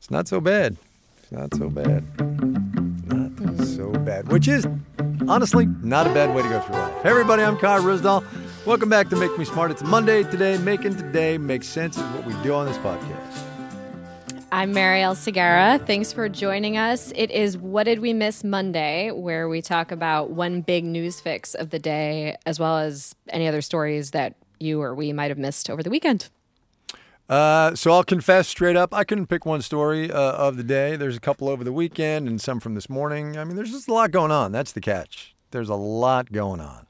It's not so bad. It's not so bad. Not so bad. Which is, honestly, not a bad way to go through life. Hey, everybody, I'm Kai Ryssdal. Welcome back to Make Me Smart. It's Monday today. Making today make sense is what we do on this podcast. I'm Marielle Segarra. Thanks for joining us. It is What Did We Miss Monday, where we talk about one big news fix of the day, as well as any other stories that you or we might have missed over the weekend. So I'll confess straight up, I couldn't pick one story of the day. There's a couple over the weekend and some from this morning. I mean, there's just a lot going on. That's the catch. There's a lot going on.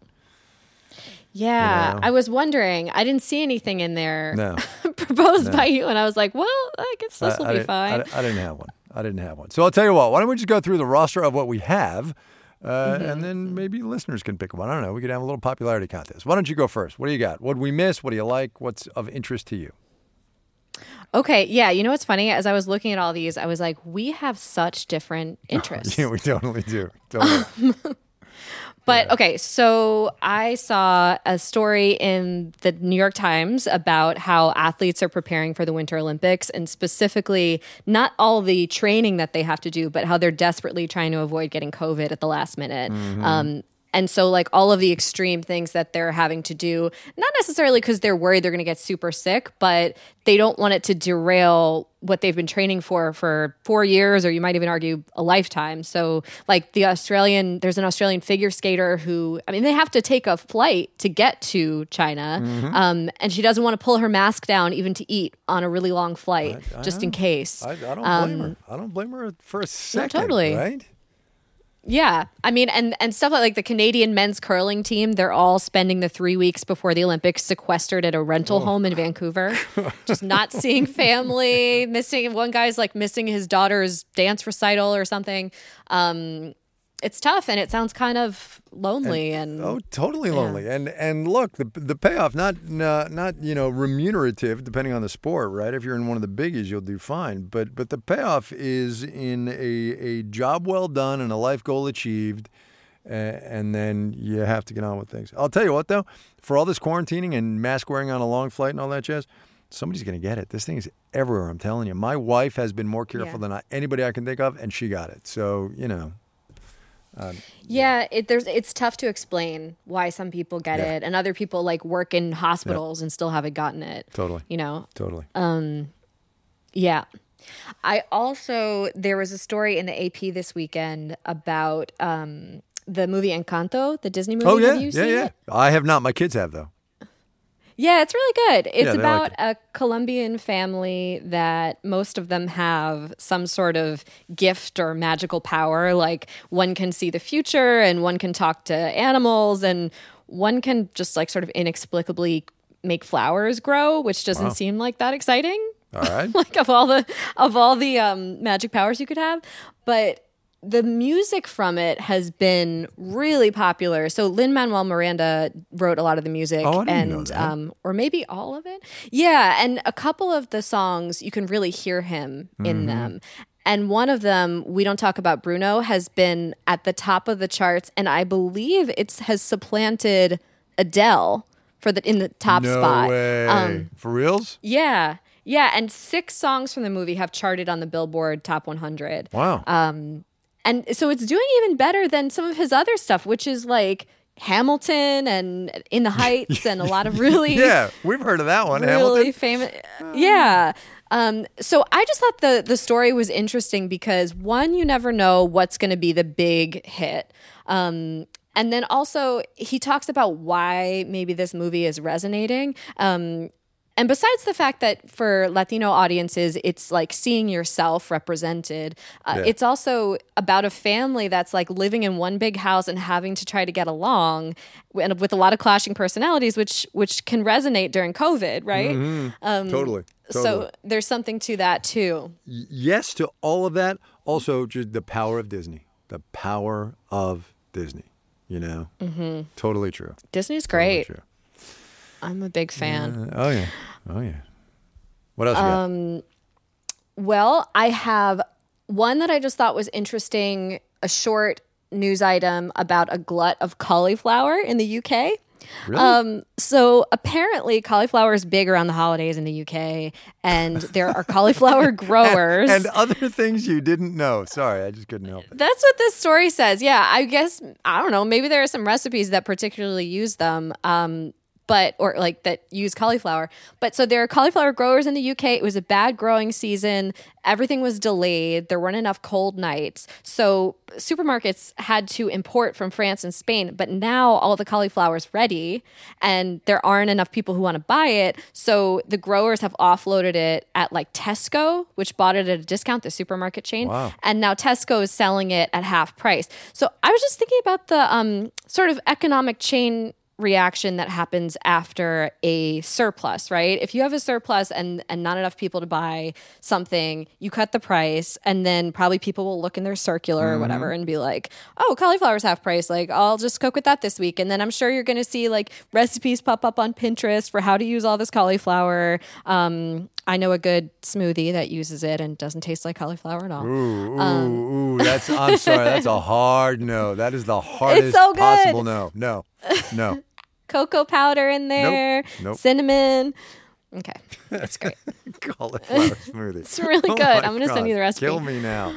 Yeah, You know? I was wondering. I didn't see anything in there No. proposed by you, and I was like, well, I guess this will be fine. I didn't have one. So I'll tell you what. Why don't we just go through the roster of what we have, and then maybe listeners can pick one. I don't know. We could have a little popularity contest. Why don't you go first? What do you got? What did we miss? What do you like? What's of interest to you? Okay, yeah. You know what's funny? As I was looking at all these, I was like, we have such different interests. Yeah, we totally do. Totally. But okay, so I saw a story in the New York Times about how athletes are preparing for the Winter Olympics, and specifically not all the training that they have to do, but how they're desperately trying to avoid getting COVID at the last minute. And so like all of the extreme things that they're having to do, not necessarily because they're worried they're going to get super sick, but they don't want it to derail what they've been training for 4 years, or you might even argue a lifetime. So like there's an Australian figure skater who, I mean, they have to take a flight to get to China. And she doesn't want to pull her mask down even to eat on a really long flight, just in case. I don't blame her. I don't blame her for a second. Totally. Right? Yeah. I mean, and stuff like the Canadian men's curling team, they're all spending the 3 weeks before the Olympics sequestered at a rental home in Vancouver, just not seeing family, one guy's like missing his daughter's dance recital or something. It's tough, and it sounds kind of lonely totally lonely. And look, the payoff not remunerative depending on the sport, right? If you're in one of the biggies, you'll do fine. But the payoff is in a job well done and a life goal achieved, and then you have to get on with things. I'll tell you what though, for all this quarantining and mask wearing on a long flight and all that jazz, somebody's going to get it. This thing is everywhere. I'm telling you. My wife has been more careful than anybody I can think of, and she got it. So it's tough to explain why some people get it and other people like work in hospitals and still haven't gotten it. Totally. Totally. Yeah. There was a story in the AP this weekend about the movie Encanto, the Disney movie. Oh, yeah. Have you seen it? I have not. My kids have, though. Yeah, it's really good. It's like about a Colombian family that most of them have some sort of gift or magical power. Like one can see the future and one can talk to animals and one can just like sort of inexplicably make flowers grow, which doesn't seem like that exciting. All right. Like of all the magic powers you could have. But the music from it has been really popular. So Lin-Manuel Miranda wrote a lot of the music, I didn't know that. Or maybe all of it. Yeah, and a couple of the songs you can really hear him in them. And one of them, We Don't Talk About Bruno, has been at the top of the charts, and I believe it has supplanted Adele in the top spot. No way. For reals? Yeah. Yeah, and 6 songs from the movie have charted on the Billboard Top 100. Wow. And so it's doing even better than some of his other stuff, which is like Hamilton and In the Heights and a lot of really... Yeah, we've heard of that one, really Hamilton. famous... Yeah. So I just thought the story was interesting because, one, you never know what's going to be the big hit. And then also he talks about why maybe this movie is resonating. And besides the fact that for Latino audiences, it's like seeing yourself represented, it's also about a family that's like living in one big house and having to try to get along with a lot of clashing personalities, which can resonate during COVID, right? Totally. So there's something to that too. Yes to all of that. Also, just the power of Disney. The power of Disney, Totally true. Disney's great. Totally true. I'm a big fan. Oh yeah. What else you got? Well, I have one that I just thought was interesting, a short news item about a glut of cauliflower in the UK. Really? So apparently cauliflower is big around the holidays in the UK, and there are cauliflower growers. And other things you didn't know. Sorry, I just couldn't help it. That's what this story says. Yeah, I guess, I don't know, maybe there are some recipes that particularly use them. Or like that use cauliflower. But so there are cauliflower growers in the UK. It was a bad growing season. Everything was delayed. There weren't enough cold nights. So supermarkets had to import from France and Spain. But now all the cauliflower is ready and there aren't enough people who want to buy it. So the growers have offloaded it at like Tesco, which bought it at a discount, the supermarket chain. Wow. And now Tesco is selling it at half price. So I was just thinking about the sort of economic chain reaction that happens after a surplus, right? If you have a surplus and not enough people to buy something, you cut the price, and then probably people will look in their circular or whatever and be like, oh, cauliflower's half price. Like, I'll just cook with that this week. And then I'm sure you're going to see like recipes pop up on Pinterest for how to use all this cauliflower. I know a good smoothie that uses it and doesn't taste like cauliflower at all. Ooh, I'm sorry. That's a hard no. That is the hardest It's so good. possible no. No. Cocoa powder in there, Nope. cinnamon. Okay, that's great. Cauliflower smoothie. It's really Oh good. my I'm going to send you the God. recipe. Kill me now.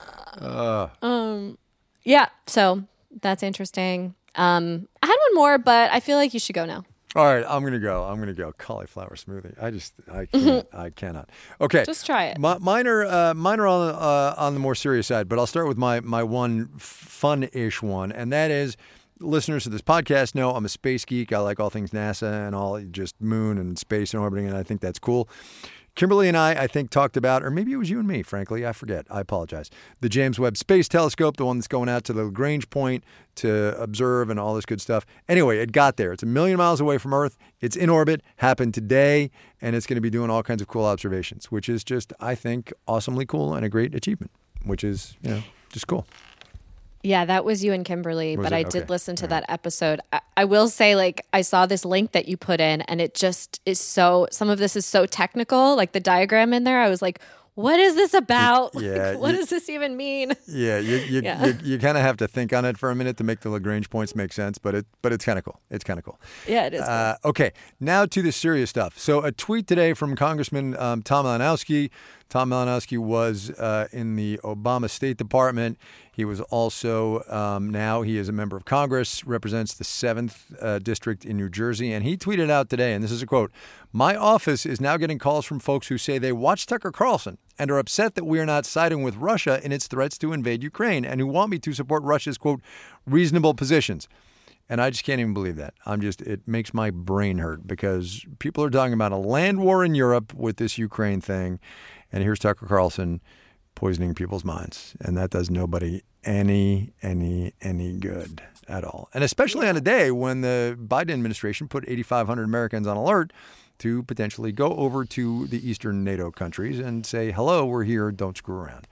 Yeah, so that's interesting. I had one more, but I feel like you should go now. All right, I'm gonna go. Cauliflower smoothie. I can't. I cannot. Okay, Just try it. Mine are on the more serious side, but I'll start with my one fun-ish one, and that is, listeners to this podcast know I'm a space geek. I like all things NASA and all just moon and space and orbiting, and I think that's cool. Kimberly and I think, talked about, or maybe it was you and me, frankly, I forget. I apologize. The James Webb Space Telescope, the one that's going out to the Lagrange point to observe and all this good stuff. Anyway, it got there. It's 1 million miles away from Earth. It's in orbit, happened today, and it's going to be doing all kinds of cool observations, which is just, I think, awesomely cool and a great achievement, which is, just cool. Yeah, that was you and Kimberly, Was but it? I Okay. did listen to that episode. I will say, like, I saw this link that you put in, and it just is some of this is so technical, like the diagram in there. I was like, what is this about? Yeah, Like, what does this even mean? Yeah, you kind of have to think on it for a minute to make the Lagrange points make sense, but it's kind of cool. It's kind of cool. Yeah, it is. Cool. Okay, now to the serious stuff. So a tweet today from Congressman Tom Malinowski. Tom Malinowski was in the Obama State Department. He was also, now he is a member of Congress, represents the 7th District in New Jersey. And he tweeted out today, and this is a quote, "My office is now getting calls from folks who say they watch Tucker Carlson and are upset that we are not siding with Russia in its threats to invade Ukraine and who want me to support Russia's, quote, reasonable positions." And I just can't even believe that. It makes my brain hurt because people are talking about a land war in Europe with this Ukraine thing. And here's Tucker Carlson poisoning people's minds. And that does nobody any good at all. And especially on a day when the Biden administration put 8,500 Americans on alert to potentially go over to the Eastern NATO countries and say, hello, we're here, don't screw around.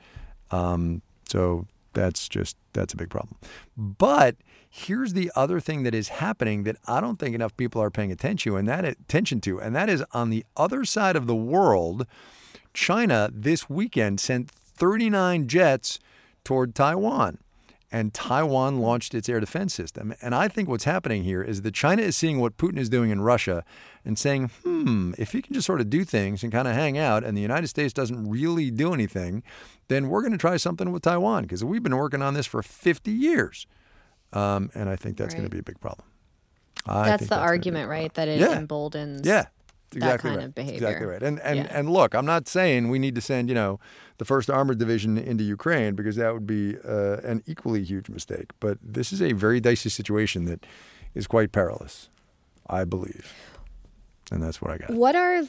So that's a big problem. But here's the other thing that is happening that I don't think enough people are paying attention to, and that is on the other side of the world. China this weekend sent 39 jets toward Taiwan, and Taiwan launched its air defense system. And I think what's happening here is that China is seeing what Putin is doing in Russia and saying, if he can just sort of do things and kind of hang out and the United States doesn't really do anything, then we're going to try something with Taiwan because we've been working on this for 50 years. And I think that's going to be a big problem. That's the argument, right? That it emboldens exactly that kind right. of behavior. Exactly right. And look, I'm not saying we need to send, the 1st Armored Division into Ukraine because that would be an equally huge mistake. But this is a very dicey situation that is quite perilous, I believe. And that's what I got. What are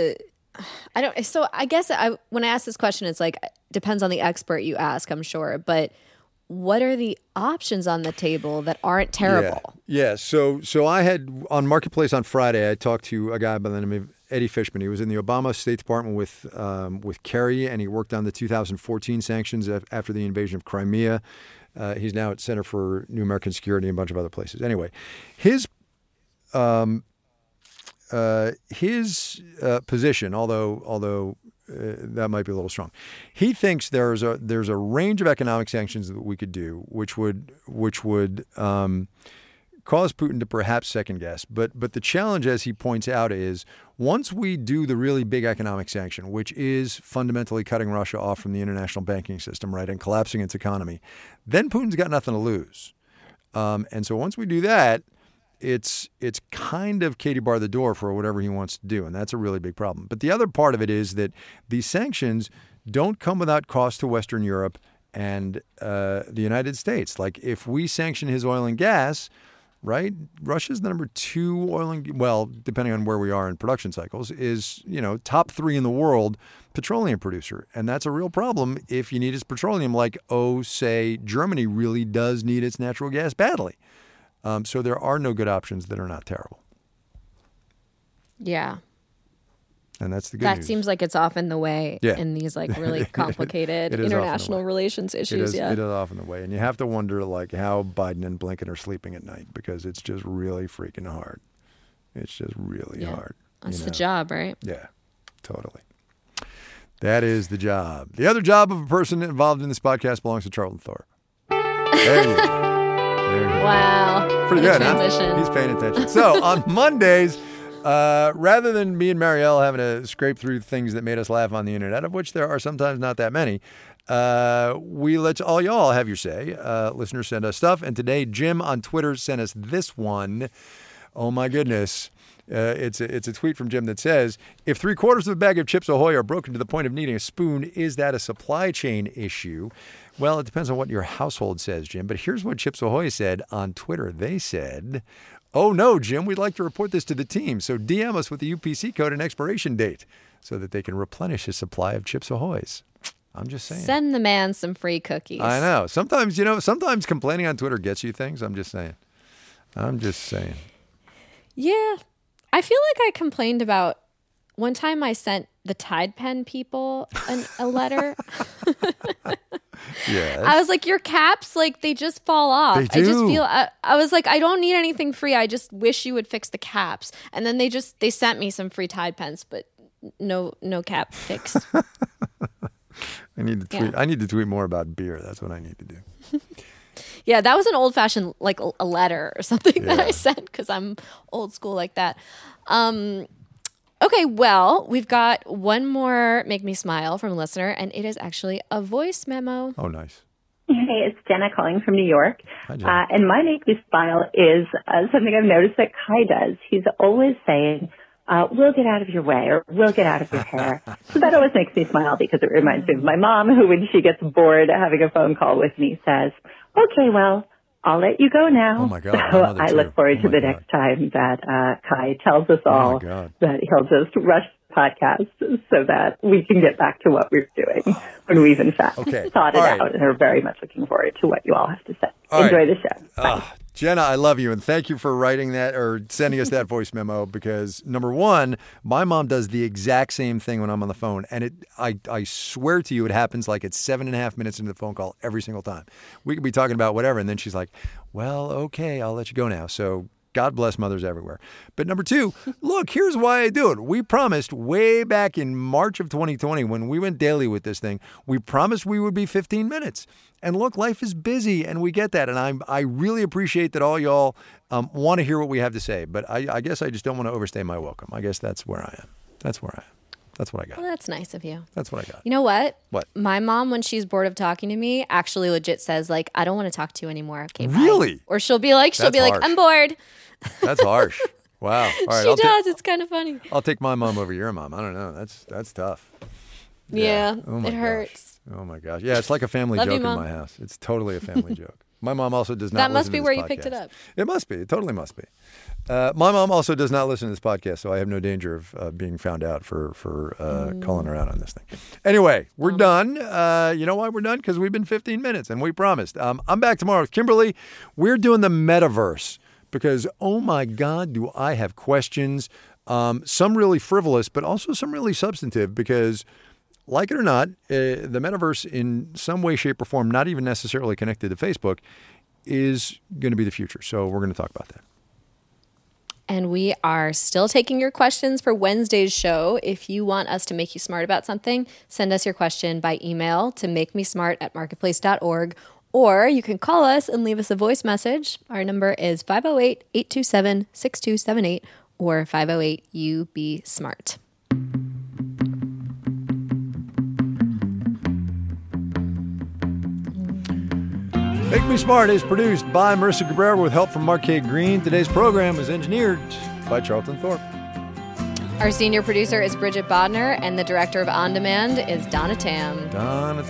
so I guess when I ask this question, it's like, depends on the expert you ask, I'm sure. But what are the options on the table that aren't terrible? Yeah. So I had on Marketplace on Friday, I talked to a guy by the name of Eddie Fishman. He was in the Obama State Department with Kerry, and he worked on the 2014 sanctions after the invasion of Crimea. He's now at Center for New American Security and a bunch of other places. Anyway, his position, although that might be a little strong. He thinks there's a range of economic sanctions that we could do, which would cause Putin to perhaps second guess. But the challenge, as he points out, is once we do the really big economic sanction, which is fundamentally cutting Russia off from the international banking system, right, and collapsing its economy, then Putin's got nothing to lose. And so once we do that, it's kind of Katie bar the door for whatever he wants to do. And that's a really big problem. But the other part of it is that these sanctions don't come without cost to Western Europe and the United States. Like if we sanction his oil and gas, right, Russia's the number 2 oil and, well, depending on where we are in production cycles, is, top 3 in the world petroleum producer. And that's a real problem if you need its petroleum like, say, Germany really does need its natural gas badly. So there are no good options that are not terrible. Yeah. And that's the good news. That seems like it's often the way in these like really complicated international relations issues. It is often the way. And you have to wonder like how Biden and Blinken are sleeping at night because it's just really freaking hard. It's just really hard. That's the job, right? Yeah, totally. That is the job. The other job of a person involved in this podcast belongs to Charlton Thorpe. There you go. Wow. Pretty good, transition. Huh? He's paying attention. So on Mondays, rather than me and Marielle having to scrape through things that made us laugh on the internet, of which there are sometimes not that many, we let all y'all have your say. Listeners send us stuff. And today, Jim on Twitter sent us this one. Oh, my goodness. It's a tweet from Jim that says, if 3/4 of a bag of Chips Ahoy are broken to the point of needing a spoon, is that a supply chain issue? Well, it depends on what your household says, Jim. But here's what Chips Ahoy said on Twitter. They said, oh, no, Jim, we'd like to report this to the team. So DM us with the UPC code and expiration date so that they can replenish his supply of Chips Ahoys. I'm just saying. Send the man some free cookies. I know. Sometimes complaining on Twitter gets you things. I'm just saying. Yeah. I feel like I complained about one time I sent the Tide Pen people a letter. Yes. I was like, your caps, like they just fall off. They do. I just feel, I was like, I don't need anything free. I just wish you would fix the caps. And then they sent me some free Tide Pens, but no cap fix. I need to tweet. Yeah. I need to tweet more about beer. That's what I need to do. Yeah, that was an old fashioned, like a letter or something that I sent because I'm old school like that. Okay, well, we've got one more Make Me Smile from a listener, and it is actually a voice memo. Oh, nice. Hey, it's Jenna calling from New York. Hi, Jenna. And my Make Me Smile is something I've noticed that Kai does. He's always saying, we'll get out of your way, or we'll get out of your hair. So that always makes me smile because it reminds me of my mom, who, when she gets bored having a phone call with me, says, okay, well, I'll let you go now. Oh, my God. So I look forward to the next time that Kai tells us all that he'll just rush the podcast so that we can get back to what we're doing when we've, in fact, thought it out and are very much looking forward to what you all have to say. Enjoy the show. Bye. Jenna, I love you, and thank you for writing that or sending us that voice memo because, number one, my mom does the exact same thing when I'm on the phone, and I swear to you it happens like it's 7.5 minutes into the phone call every single time. We could be talking about whatever, and then she's like, well, okay, I'll let you go now. So God bless mothers everywhere. But number two, look, here's why I do it. We promised way back in March of 2020 when we went daily with this thing, we promised we would be 15 minutes. And look, life is busy, and we get that. And I really appreciate that all y'all want to hear what we have to say. But I guess I just don't want to overstay my welcome. I guess that's where I am. That's where I am. That's what I got. Well, that's nice of you. That's what I got. You know what? What? My mom, when she's bored of talking to me, actually legit says, like, I don't want to talk to you anymore. Okay, bye. Really? Or she'll be like, I'm bored. That's harsh. Wow. All right, she does. It's kind of funny. I'll take my mom over your mom. I don't know. That's tough. Yeah, it hurts. Oh, my gosh. Yeah, it's like a family joke in my house. It's totally a family joke. My mom also does not That listen must be to this where podcast. you picked it up. It must be. It totally must be. My mom also does not listen to this podcast, so I have no danger of being found out for calling her out on this thing. Anyway, we're done. You know why we're done? Because we've been 15 minutes, and we promised. I'm back tomorrow with Kimberly. We're doing the metaverse because, oh, my God, do I have questions. Some really frivolous, but also some really substantive because, like it or not, the metaverse in some way, shape, or form, not even necessarily connected to Facebook, is going to be the future. So we're going to talk about that. And we are still taking your questions for Wednesday's show. If you want us to make you smart about something, send us your question by email to makemesmart@marketplace.org Or you can call us and leave us a voice message. Our number is 508-827-6278 or 508-UB-SMART. Make Me Smart is produced by Marissa Cabrera with help from Marquette Green. Today's program is engineered by Charlton Thorpe. Our senior producer is Bridget Bodner, and the director of On Demand is Donna Tam. Donna.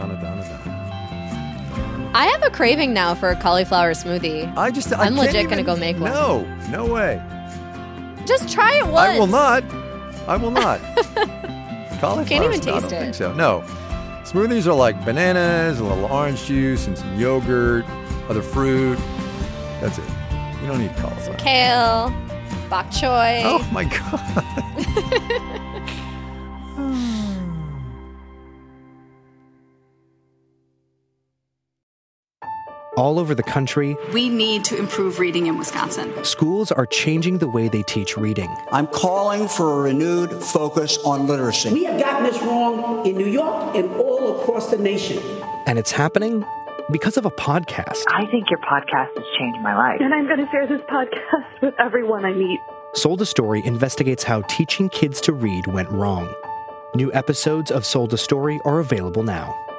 I have a craving now for a cauliflower smoothie. I'm legit going to go make one. No way. Just try it once. I will not. Cauliflower. Can't even taste I don't it. think so. No. Smoothies are like bananas, a little orange juice, and some yogurt, other fruit. That's it. You don't need cauliflower. Kale, bok choy. Oh my God. All over the country, we need to improve reading in Wisconsin. Schools are changing the way they teach reading. I'm calling for a renewed focus on literacy. We have gotten this wrong in New York and all across the nation. And it's happening because of a podcast. I think your podcast has changed my life. And I'm going to share this podcast with everyone I meet. Sold a Story investigates how teaching kids to read went wrong. New episodes of Sold a Story are available now.